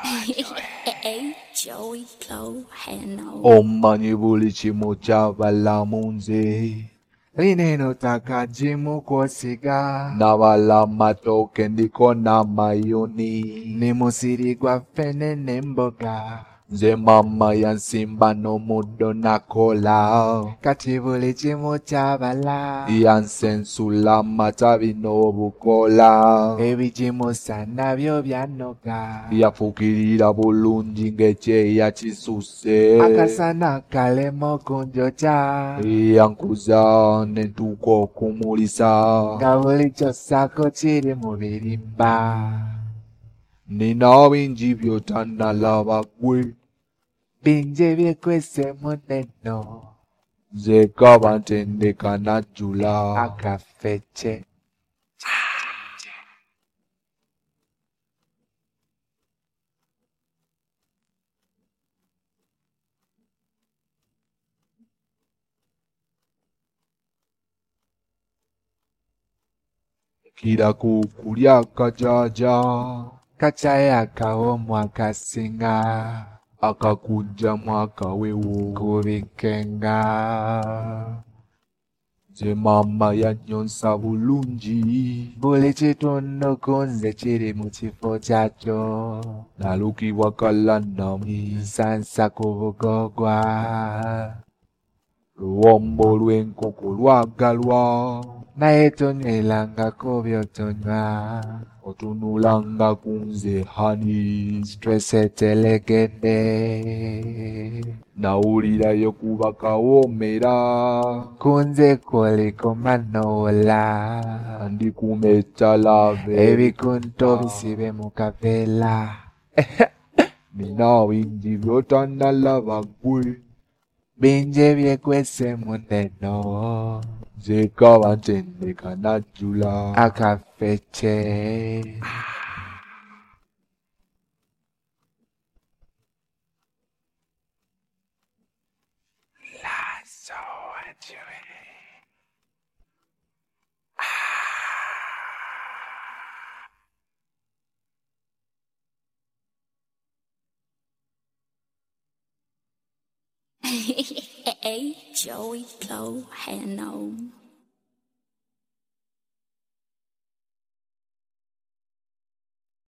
Hey, Joey Chloe Hano. Ommanyi buli kimu kyabala mu nze. Lineno taka jimu kwosiga. Nabala matooke ndiko n'amayuni. Ne musiri gwa ffene n'emboga. Nze mama yansimba n'omuddo nakola. Kati buli kimu kyabala. Yansensula amatabi n'obukola. Ebigimusa nabyo byanoga. Yafuukirira bulungi ng'ekyeya kisuse. Akasana kalema okunjokya. Yankuza ne ntuuka okumulisa. Nga buli ky'ossaako kiri mu birimba. Nina bingi by'otannalaba ggwe. Bingi ebyekwese muneno. Nze kaba ntendeka najjula. Akafecce. Kira ku kulya akajaaja. Kacayi akawoomu akasinga. Akakujjamu akawewo. Kubikenga. Nze mama yannyonsa bulungi. Buli kitundu ku nze kiri mu kifo kyakyo. Nalukibwa kalannami. Nsansa ku bugogwa. Luwombo lw'enkoko lwagalwa. Naye tonywerangako by'otonywa. Otunulanga ku nze hani. Stress etelegedde. Nawulirayo kuba kawoomera. Ku nze koliko manowola. Ndikuuma ettalave. Ebikunto bisibe mu kaveera. Nina bingi by'otannalaba ggwe. Bingi ebyekwese muneno. Nze kaba ntendeka najjula. Akafecce. Lazo ajue. Hey, Joey Chloe Hano.